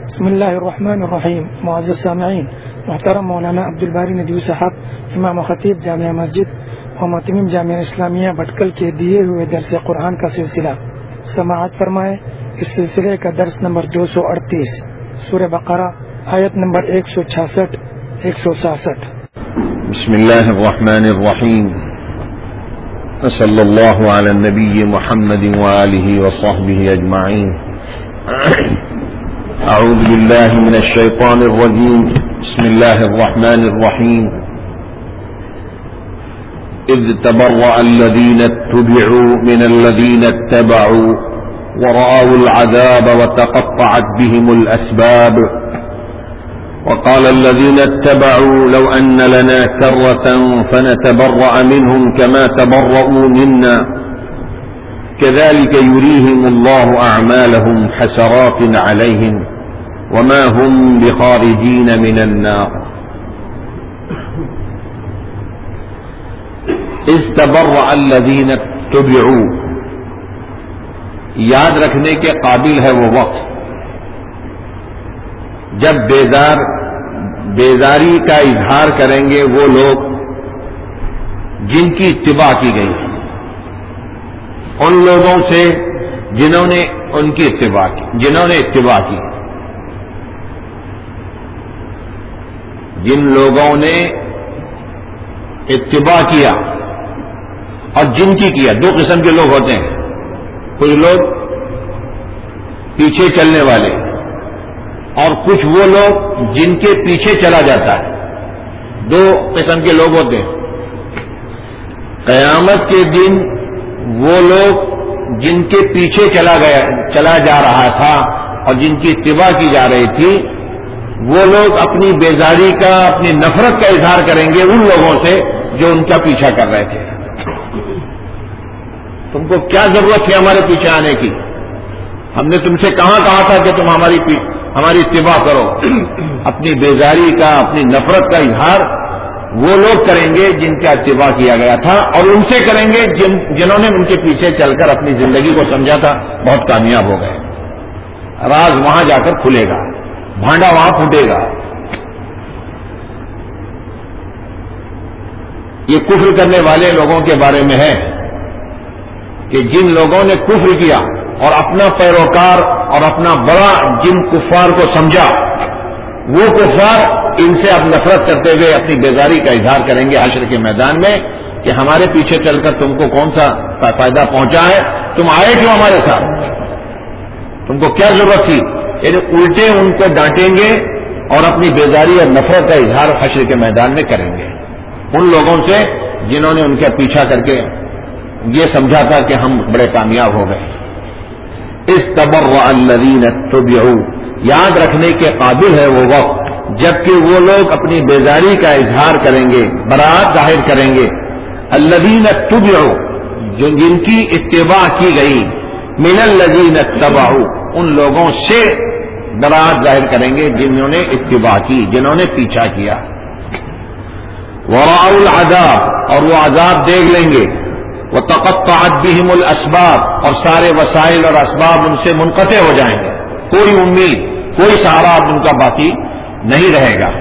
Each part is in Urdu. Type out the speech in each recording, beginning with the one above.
بسم اللہ الرحمن الرحیم. معزز سامعین، محترم مولانا عبدالباری ندوی صاحب، امام و خطیب جامعہ مسجد و متمم جامعہ اسلامیہ بھٹکل کے دیے ہوئے درس قرآن کا سلسلہ سماعت فرمائے. اس سلسلے کا درس نمبر 238، سورہ بقرہ، آیت نمبر 166-167. بسم اللہ الرحمن الرحیم. صلی اللہ علی النبی محمد وآلہ وصحبہ اجمعین. اعوذ باللہ من الشیطان الرجیم. بسم اللہ الرحمن الرحیم. اذ تبرأ الذین اتبعوا من الذین اتبعوا ورأوا العذاب وتقطعت بهم الأسباب. وقال الذين اتبعوا لو أن لنا كرة فنتبرأ منهم كما تبرؤوا منا كذلك يريهم الله أعمالهم حسرات عليهم وما هم بخارجين من النار. إذ تبرأ الذين اتبعوا، یاد رکھنے کے قابل ہے وہ وقت جب بیزاری کا اظہار کریں گے وہ لوگ جن کی اتباع کی گئی، ان لوگوں سے جنہوں نے ان کی اتباع کی، جن لوگوں نے اتباع کیا اور جن کی کیا. دو قسم کے لوگ ہوتے ہیں، کچھ لوگ پیچھے چلنے والے اور کچھ وہ لوگ جن کے پیچھے چلا جاتا ہے. دو قسم کے لوگ ہوتے ہیں. قیامت کے دن وہ لوگ جن کے پیچھے چلا جا رہا تھا اور جن کی اتباع کی جا رہی تھی، وہ لوگ اپنی بیزاری کا، اپنی نفرت کا اظہار کریں گے ان لوگوں سے جو ان کا پیچھا کر رہے تھے. تم کو کیا ضرورت تھی ہمارے پیچھے آنے کی؟ ہم نے تم سے کہا تھا کہ تم ہماری اتباع کرو. اپنی بیزاری کا، اپنی نفرت کا اظہار وہ لوگ کریں گے جن کا اتباع کیا گیا تھا، اور ان سے کریں گے جنہوں نے ان کے پیچھے چل کر اپنی زندگی کو سمجھا تھا بہت کامیاب ہو گئے. راز وہاں جا کر کھلے گا، بھانڈا وہاں پھوٹے گا. یہ کفر کرنے والے لوگوں کے بارے میں ہے کہ جن لوگوں نے کفر کیا اور اپنا پیروکار اور اپنا بڑا جن کفار کو سمجھا، وہ کفار ان سے اب نفرت کرتے ہوئے اپنی بیزاری کا اظہار کریں گے حشر کے میدان میں کہ ہمارے پیچھے چل کر تم کو کون سا فائدہ پہنچا ہے؟ تم آئے کیوں ہمارے ساتھ؟ تم کو کیا ضرورت تھی؟ یعنی الٹے ان کو ڈانٹیں گے اور اپنی بیزاری اور نفرت کا اظہار حشر کے میدان میں کریں گے ان لوگوں سے جنہوں نے ان کا پیچھا کر کے یہ سمجھا تھا کہ ہم بڑے کامیاب ہو گئے. استبرأ الذین اتبعوا، یاد رکھنے کے قابل ہے وہ وقت جبکہ وہ لوگ اپنی بیزاری کا اظہار کریں گے، براءت ظاہر کریں گے. الذین اتبعوا، جن کی اتباع کی گئی، من الذین اتبعوا، ان لوگوں سے براءت ظاہر کریں گے جنہوں نے اتباع کی، جنہوں نے پیچھا کیا. ورأوا العذاب، اور وہ عذاب دیکھ لیں گے. وتقطعت بهم الاسباب، اور سارے وسائل اور اسباب ان سے منقطع ہو جائیں گے. کوئی امید، کوئی سہارا اب ان کا باقی نہیں رہے گا.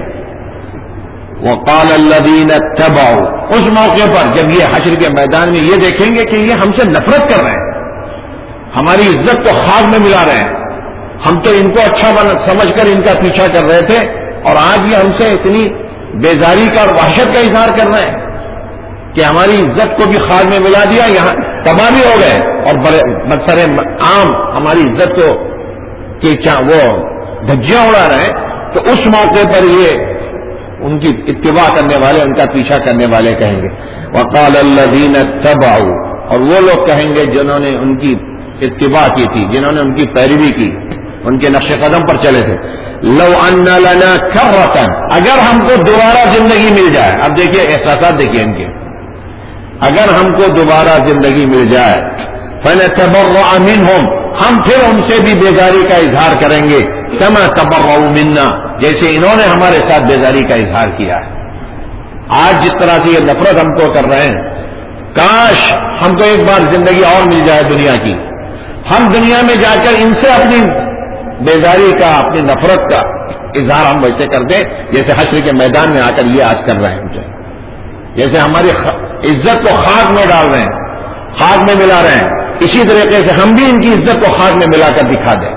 وقال الذین اتبعوا، اس موقع پر جب یہ حشر کے میدان میں یہ دیکھیں گے کہ یہ ہم سے نفرت کر رہے ہیں، ہماری عزت کو خاک میں ملا رہے ہیں، ہم تو ان کو اچھا سمجھ کر ان کا پیچھا کر رہے تھے اور آج یہ ہم سے اتنی بیزاری کا اور وحشت کا اظہار کر رہے ہیں کہ ہماری عزت کو بھی خاک میں ملا دیا، یہاں تباہ بھی ہو گئے اور بسر عام ہماری عزت کو کہ وہ دھجیاں اڑا رہے ہیں. تو اس موقع پر یہ ان کی اتباع کرنے والے، ان کا پیچھا کرنے والے کہیں گے. وقال الذین اتبعوا، اور وہ لوگ کہیں گے جنہوں نے ان کی اتباع کی تھی، جنہوں نے ان کی پیروی کی، ان کے نقش قدم پر چلے تھے. لو ان لنا کرۃ، اگر ہم کو دوبارہ زندگی مل جائے. اب دیکھیے احساسات، دیکھیے ان کے، اگر ہم کو دوبارہ زندگی مل جائے، فنتبرأ منہم، ہم پھر ان سے بھی بیزاری کا اظہار کریں گے، کما تبرؤوا منا، جیسے انہوں نے ہمارے ساتھ بیزاری کا اظہار کیا ہے. آج جس طرح سے یہ نفرت ہم کو کر رہے ہیں، کاش ہم کو ایک بار زندگی اور مل جائے دنیا کی، ہم دنیا میں جا کر ان سے اپنی بیزاری کا، اپنی نفرت کا اظہار ہم ویسے کر دیں جیسے حشر کے میدان میں آ کر یہ آج کر رہے ہیں مجھے، جیسے ہماری عزت کو خاک میں ڈال رہے ہیں، خاک میں ملا رہے ہیں، اسی طریقے سے ہم بھی ان کی عزت کو خاک میں ملا کر دکھا دیں.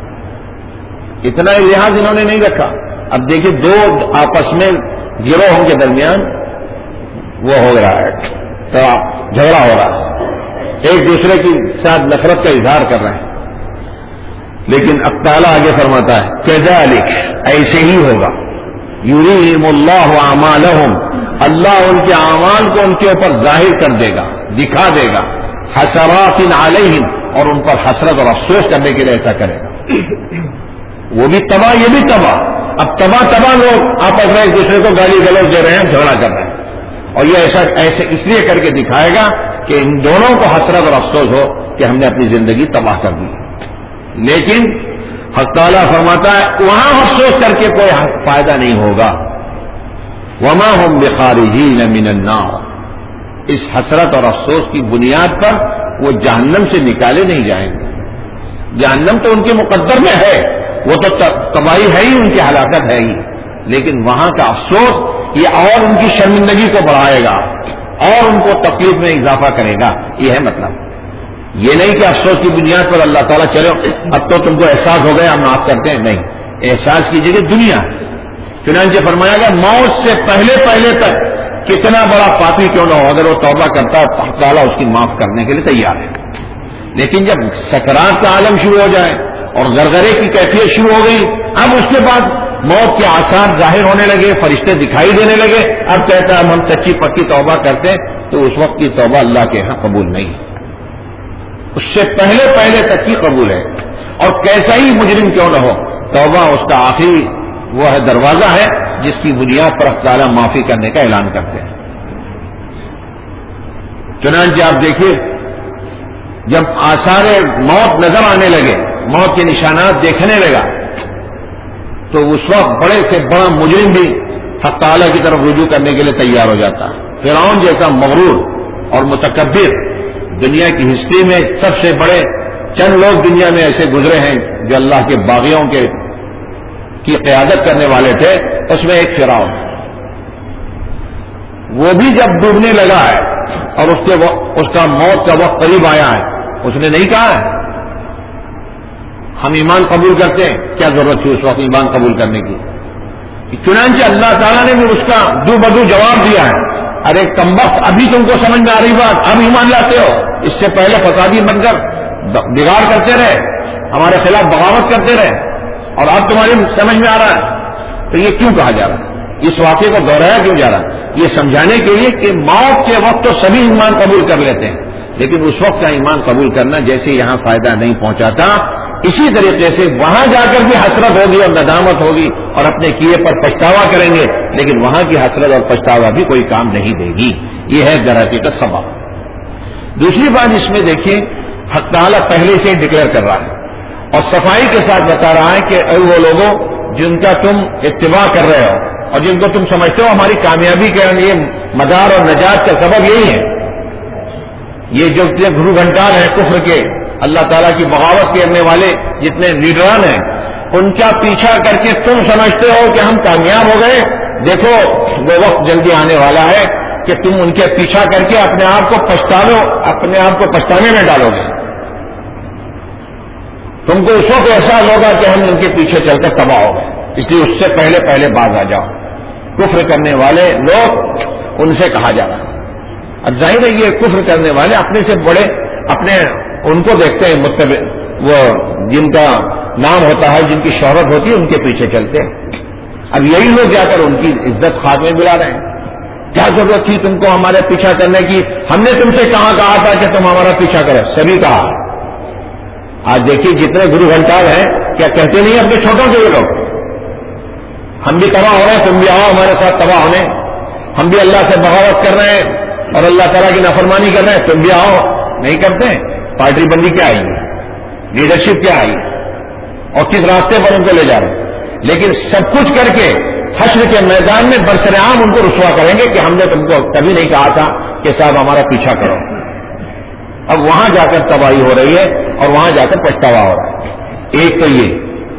اتنا ہی لحاظ انہوں نے نہیں رکھا. اب دیکھیے دو آپس میں گروہوں کے درمیان وہ ہو رہا ہے، تو جھگڑا ہو رہا ہے، ایک دوسرے کے ساتھ نفرت کا اظہار کر رہے ہیں. لیکن اب تعالیٰ آگے فرماتا ہے کذالک، ایسے ہی ہوگا، یریہم اللہ اعمالہم، اللہ ان کے اعمال کو ان کے اوپر ظاہر کر دے گا، دکھا دے گا، حسرات علیہم، اور ان پر حسرت اور افسوس کرنے کے لیے ایسا کرے گا. وہ بھی تباہ، یہ بھی تباہ. اب تباہ لوگ آپس میں ایک دوسرے کو گالی گلوچ دے رہے ہیں، جھگڑا کر رہے ہیں، اور یہ ایسے اس لیے کر کے دکھائے گا کہ ان دونوں کو حسرت اور افسوس ہو کہ ہم نے اپنی زندگی تباہ کر دی. لیکن حق تعالیٰ فرماتا ہے وہاں افسوس کر کے کوئی فائدہ نہیں ہوگا. وما هم بخارجین من النار، اس حسرت اور افسوس کی بنیاد پر وہ جہنم سے نکالے نہیں جائیں گے. جہنم تو ان کے مقدر میں ہے، وہ تو تباہی ہے ہی، ان کی ہلاکت ہے ہی، لیکن وہاں کا افسوس یہ اور ان کی شرمندگی کو بڑھائے گا اور ان کو تکلیف میں اضافہ کرے گا. یہ ہے مطلب. یہ نہیں کہ افسوس کی بنیاد پر اللہ تعالیٰ چلو اب تو تم کو احساس ہو گیا ہم معاف کرتے ہیں، نہیں، احساس کی جگہ دنیا ہے. چنانچہ فرمایا گیا موت سے پہلے تک کتنا بڑا پاپی کیوں نہ ہو، اگر وہ توبہ کرتا ہے اللہ تعالیٰ اس کی معاف کرنے کے لیے تیار ہے. لیکن جب سکرات کا عالم شروع ہو جائے اور غرغرے کی کیفیت شروع ہو گئی، اب اس کے بعد موت کے آثار ظاہر ہونے لگے، فرشتے دکھائی دینے لگے، اب کہتا ہے ہم سچی پکی توبہ کرتے ہیں، تو اس وقت کی توبہ اللہ کے ہاں قبول نہیں، اس سے پہلے تک کی قبول ہے. اور کیسا ہی مجرم کیوں نہ ہو، توبہ اس کا آخری وہ ہے دروازہ ہے جس کی بنیاد پر اللہ تعالیٰ معافی کرنے کا اعلان کرتے ہیں. چنانچہ آپ دیکھیے جب آثار موت نظر آنے لگے، موت کے نشانات دیکھنے لگا، تو اس وقت بڑے سے بڑا مجرم بھی حق تعالیٰ کی طرف رجوع کرنے کے لیے تیار ہو جاتا ہے. فرعون جیسا مغرور اور متکبر، دنیا کی ہسٹری میں سب سے بڑے چند لوگ دنیا میں ایسے گزرے ہیں جو اللہ کے باغیوں کی قیادت کرنے والے تھے، اس میں ایک فرعون. وہ بھی جب ڈوبنے لگا ہے اور اس کا موت کا وقت قریب آیا ہے، اس نے نہیں کہا ہے ہم ایمان قبول کرتے ہیں، کیا ضرورت تھی اس وقت ایمان قبول کرنے کی. چنانچہ اللہ تعالیٰ نے بھی اس کا دو بدو جواب دیا ہے، ارے کمبخت ابھی تم کو سمجھ میں آ رہی بات، اب ایمان لاتے ہو، اس سے پہلے فسادی بن کر بگاڑ کرتے رہے، ہمارے خلاف بغاوت کرتے رہے، اور اب تمہاری سمجھ میں آ رہا ہے. تو یہ کیوں کہا جا رہا ہے، اس واقعے کو دہرایا کیوں جا رہا ہے؟ یہ سمجھانے کے لیے کہ موت کے وقت تو سبھی ایمان قبول کر لیتے ہیں، لیکن اس وقت کا ایمان قبول کرنا جیسے یہاں فائدہ نہیں پہنچاتا، اسی طریقے سے وہاں جا کر بھی حسرت ہوگی اور ندامت ہوگی اور اپنے کیے پر پچھتاوا کریں گے، لیکن وہاں کی حسرت اور پچھتاوا بھی کوئی کام نہیں دے گی. یہ ہے درحقیقت سبب. دوسری بات اس میں دیکھیے حق تعالیٰ پہلے سے ڈکلیئر کر رہا ہے اور صفائی کے ساتھ بتا رہا ہے کہ اے وہ لوگوں جن کا تم اتباع کر رہے ہو اور جن کو تم سمجھتے ہو ہماری کامیابی کے لیے مدار اور نجات کا سبب یہی ہے، یہ جو گرو گھنٹال ہیں کفر کے، اللہ تعالیٰ کی بغاوت کرنے والے جتنے لیڈران ہیں، ان کا پیچھا کر کے تم سمجھتے ہو کہ ہم کامیاب ہو گئے، دیکھو وہ وقت جلدی آنے والا ہے کہ تم ان کے پیچھا کر کے اپنے آپ کو پچھتانے میں ڈالو گے. تم کو اس وقت احساس ہوگا کہ ہم ان کے پیچھے چل کر تباہ ہو گئے، اس لیے اس سے پہلے باز آ جاؤ. کفر کرنے والے لوگ ان سے کہا جا رہا ہے. اب ظاہر ہے یہ کفر کرنے والے اپنے سے بڑے ان کو دیکھتے ہیں متبع، وہ جن کا نام ہوتا ہے، جن کی شہرت ہوتی ہے، ان کے پیچھے چلتے ہیں. اب یہی لوگ جا کر ان کی عزت خاک میں ملا رہے ہیں. کیا ضرورت تھی تم کو ہمارے پیچھا کرنے کی، ہم نے تم سے کہا تھا کہ تم ہمارا پیچھا کرو، سبھی کہا. آج دیکھیے جتنے گرو گھنٹال ہیں کیا کہتے نہیں اپنے چھوٹوں کے یہ لوگ، ہم بھی تباہ ہو رہے ہیں، تم بھی آؤ ہمارے ساتھ تباہ ہونے، ہم بھی اللہ سے بغاوت کر رہے ہیں اور اللہ تعالیٰ کی نافرمانی کر رہے ہیں، تم بھی آؤ. نہیں کرتے ہیں. پارٹی بندی کیا آئی ہے، لیڈرشپ کیا آئی اور کس راستے پر ان کو لے جا رہے ہیں. لیکن سب کچھ کر کے حشر کے میدان میں برسرعام ان کو رسوا کریں گے کہ ہم نے تم کو کبھی نہیں کہا تھا کہ صاحب ہمارا پیچھا کرو. اب وہاں جا کر تباہی ہو رہی ہے اور وہاں جا کر پچھتاوا ہو رہا ہے. ایک تو یہ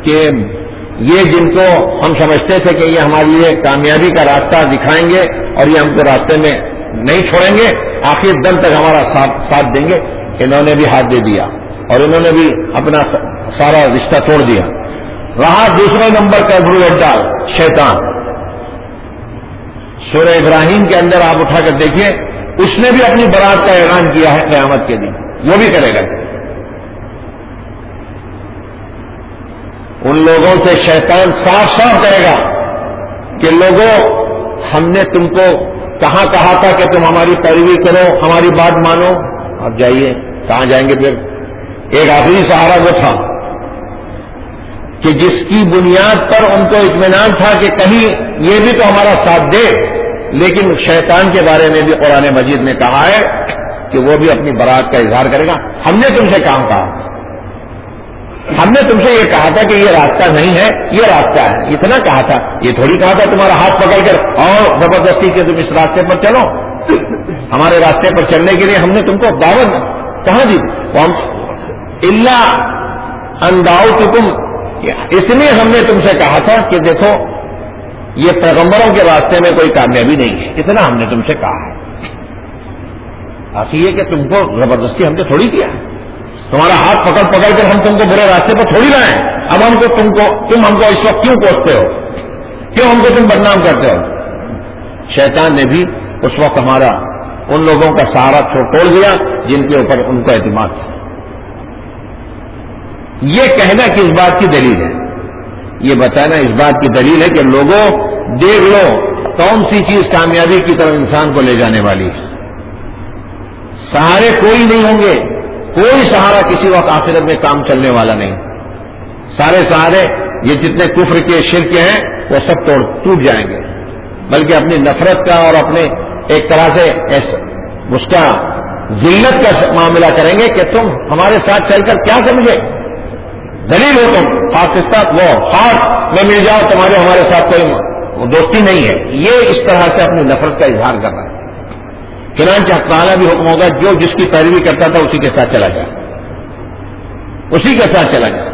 کہ یہ جن کو ہم سمجھتے تھے کہ یہ ہمارے لیے کامیابی کا راستہ دکھائیں گے اور یہ ہم کو راستے میں نہیں چھوڑیں گے، آخر دم تک ہمارا ساتھ دیں گے، انہوں نے بھی ہاتھ دے دیا اور انہوں نے بھی اپنا سارا رشتہ توڑ دیا۔ رہا دوسرے نمبر کا گرو اڈا شیطان۔ سورہ ابراہیم کے اندر آپ اٹھا کر دیکھیے، اس نے بھی اپنی برات کا اعلان کیا ہے قیامت کے دن، وہ بھی کرے گا۔ ان لوگوں سے شیطان صاف صاف کہے گا کہ لوگوں، ہم نے تم کو کہاں کہا تھا کہ تم ہماری پیروی کرو، ہماری بات مانو، اب جائیے، کہاں جائیں گے پھر؟ ایک آخری سہارا وہ تھا کہ جس کی بنیاد پر ان کو اطمینان تھا کہ کہیں یہ بھی تو ہمارا ساتھ دے، لیکن شیطان کے بارے میں بھی قرآن مجید نے کہا ہے کہ وہ بھی اپنی برات کا اظہار کرے گا۔ ہم نے تم سے کہا، ہم نے تم سے یہ کہا تھا کہ یہ راستہ نہیں ہے، یہ راستہ ہے، اتنا کہا تھا، یہ تھوڑی کہا تھا تمہارا ہاتھ پکڑ کر اور زبردستی کہ تم اس راستے پر چلو۔ ہمارے راستے پر چلنے کے لیے ہم نے تم کو دعوت کہاں دی؟ اللہ انداؤتکم، اس لیے ہم نے تم سے کہا تھا کہ دیکھو یہ پیغمبروں کے راستے میں کوئی کامیابی نہیں ہے، اتنا ہم نے تم سے کہا ہے۔ باقی یہ کہ تم کو زبردستی ہم نے تھوڑی کیا ہے، تمہارا ہاتھ پکڑ پکڑ کر ہم تم کو برے راستے پر تھوڑی لائیں۔ اب تم ہم کو اس وقت کیوں کوستے ہو، کیوں ہم کو تم بدنام کرتے ہو؟ شیطان نے بھی اس وقت ہمارا ان لوگوں کا سہارا توڑ دیا جن کے اوپر ان کا اعتماد تھا۔ یہ کہنا کس بات کی دلیل ہے؟ یہ بتانا اس بات کی دلیل ہے کہ لوگوں دیکھ لو کون سی چیز کامیابی کی طرف انسان کو لے جانے والی ہے۔ سہارے کوئی نہیں ہوں گے، کوئی سہارا کسی وقت آخرت میں کام چلنے والا نہیں۔ سارے سہارے یہ جتنے کفر کے شرک کے ہیں وہ سب ٹوٹ جائیں گے، بلکہ اپنی نفرت کا اور اپنے ایک طرح سے اس کا ذلت کا معاملہ کریں گے کہ تم ہمارے ساتھ چل کر کیا سمجھے، دلیل ہو تم، پاکستان وہ ہاتھ میں مل جاؤ، تمہارے ہمارے ساتھ کوئی دوستی نہیں ہے۔ یہ اس طرح سے اپنی نفرت کا اظہار کر رہا ہے۔ چنانچہ حق تعالیٰ بھی حکم ہوگا جو جس کی پیروی کرتا تھا اسی کے ساتھ چلا جائے، اسی کے ساتھ چلا جائے،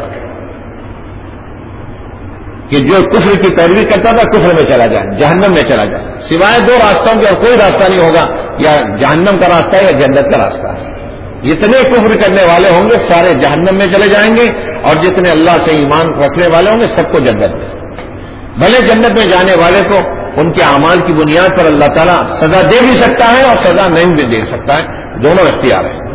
کہ جو کفر کی پیروی کرتا تھا کفر میں چلا جائے، جہنم میں چلا جائے۔ سوائے دو راستوں کے اور کوئی راستہ نہیں ہوگا، یا جہنم کا راستہ ہے یا جنت کا راستہ ہے۔ جتنے کفر کرنے والے ہوں گے سارے جہنم میں چلے جائیں گے، اور جتنے اللہ سے ایمان رکھنے والے ہوں گے سب کو جنت میں۔ بھلے جنت میں جانے والے کو ان کے اعمال کی بنیاد پر اللہ تعالیٰ سزا دے بھی سکتا ہے اور سزا نہیں بھی دے سکتا ہے، دونوں اختیار ہیں۔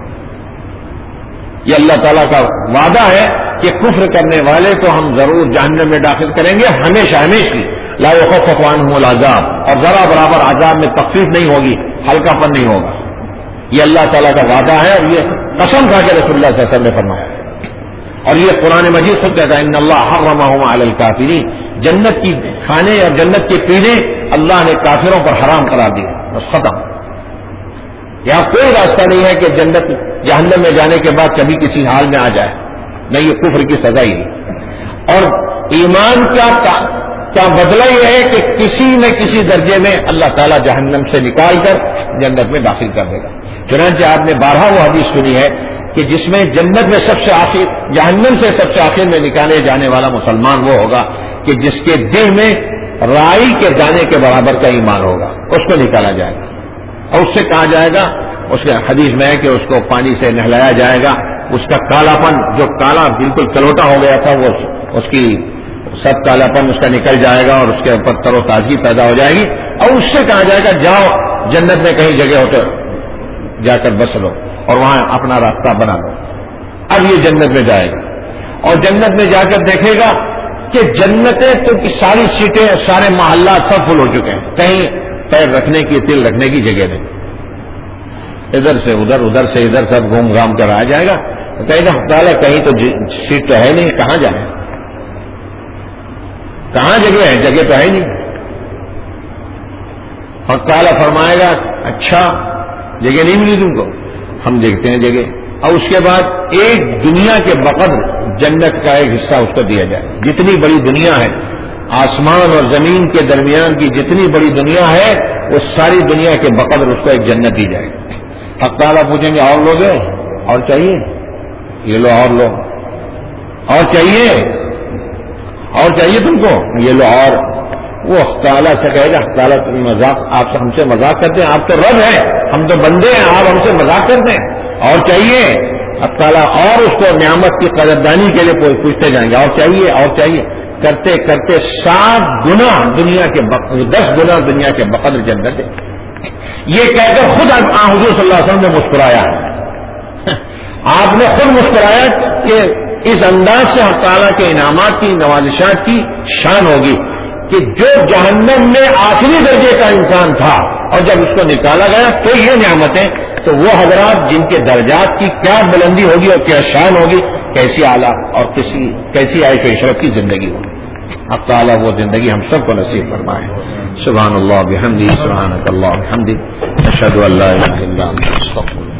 یہ اللہ تعالیٰ کا وعدہ ہے کہ کفر کرنے والے کو ہم ضرور جہنم میں داخل کریں گے، ہمیشہ ہمیشہ لا یخفف عنہم العذاب، اور ذرا برابر عذاب میں تخفیف نہیں ہوگی، ہلکا پن نہیں ہوگا۔ یہ اللہ تعالیٰ کا وعدہ ہے، اور یہ قسم کھا کے رسول اللہ صلی اللہ علیہ وسلم نے فرمایا، اور یہ قرآن مجید خود کہتا ہے ان اللہ حرمہم علی الکافرین، جنت کی کھانے اور جنت کے پینے اللہ نے کافروں پر حرام قرار دیا، بس ختم۔ یہاں کوئی راستہ نہیں ہے کہ جنت جہنم میں جانے کے بعد کبھی کسی حال میں آ جائے، نہیں، یہ کفر کی سزا ہی ہے۔ اور ایمان کا بدلہ یہ ہے کہ کسی نہ کسی درجے میں اللہ تعالیٰ جہنم سے نکال کر جنت میں داخل کر دے گا۔ چنانچہ آپ نے 12 وہ حدیث سنی ہے کہ جس میں جنت میں سب سے آخر، جہنم سے سب سے آخر میں نکالے جانے والا مسلمان وہ ہوگا کہ جس کے دل میں رائی کے دانے کے برابر کا ایمان ہوگا، اس کو نکالا جائے گا، اور اس سے کہا جائے گا، اس کے حدیث میں ہے کہ اس کو پانی سے نہلایا جائے گا، اس کا کالا پن جو کالا بالکل کلوٹا ہو گیا تھا وہ اس کی سب کالا پن اس کا نکل جائے گا، اور اس کے اوپر تر و تازگی پیدا ہو جائے گی، اور اس سے کہا جائے گا جاؤ جنت میں کہیں جگہ ہو تو جا کر بس لو اور وہاں اپنا راستہ بنا لو۔ اب یہ جنت میں جائے گا، اور جنت میں جا کر دیکھے گا کہ جنتیں تو کی ساری سیٹیں، سارے محلات سب فل ہو چکے ہیں، کہیں پیر رکھنے کی، تل رکھنے کی جگہ نہیں، ادھر سے ادھر، ادھر سے ادھر سب گھوم گھام کر آ جائے گا، کہے گا تعالیٰ کہیں تو سیٹ تو ہے نہیں، کہاں جائیں، کہاں جگہ ہے، جگہ تو ہے نہیں۔ اور تعالیٰ فرمائے گا اچھا جگہ نہیں ملی تم کو، ہم دیکھتے ہیں جگہ، اور اس کے بعد ایک دنیا کے بقدر جنت کا ایک حصہ اس کو دیا جائے، جتنی بڑی دنیا ہے، آسمان اور زمین کے درمیان کی جتنی بڑی دنیا ہے وہ ساری دنیا کے بقدر اس کو ایک جنت دی جائے گی۔ اب تعالیٰ پوچھیں گے اور لوگ ہیں، اور چاہیے، یہ لو اور لو، اور چاہیے، اور چاہیے تم کو؟ یہ لو. اور وہ تعالیٰ سے کہے گا تعالیٰ تم مذاق آپ سے ہم سے مذاق کرتے ہیں, آپ تو رب ہیں, ہم تو بندے ہیں, آپ ہم سے مذاق کرتے ہیں, اور چاہیے. اب تعالیٰ اور اس کو نعمت کی قدردانی کے لیے پوچھتے جائیں گے, اور چاہیے اور چاہیے, کرتے کرتے 7 گنا دنیا کے 10 گنا دنیا کے بقدر جنت ہے. یہ کہہ کر خود حضور صلی اللہ علیہ وسلم نے مسکرایا. آپ نے خود مسکرایا کہ اس انداز سے ہم تعالیٰ کے انعامات کی نوازشات کی شان ہوگی کہ جو جہنم میں آخری درجے کا انسان تھا اور جب اس کو نکالا گیا تو یہ نعمتیں, تو وہ حضرات جن کے درجات کی کیا بلندی ہوگی اور کیا شان ہوگی, کیسی اعلیٰ اور کیسی عیش و عشرت کی زندگی ہوگی. اب تعالیٰ وہ زندگی ہم سب کو نصیب فرمائے. سبحان اللہ بحمدہ, سبحانک اللہ بحمدک, اشہد ان لا الہ الا انت, استغفرک.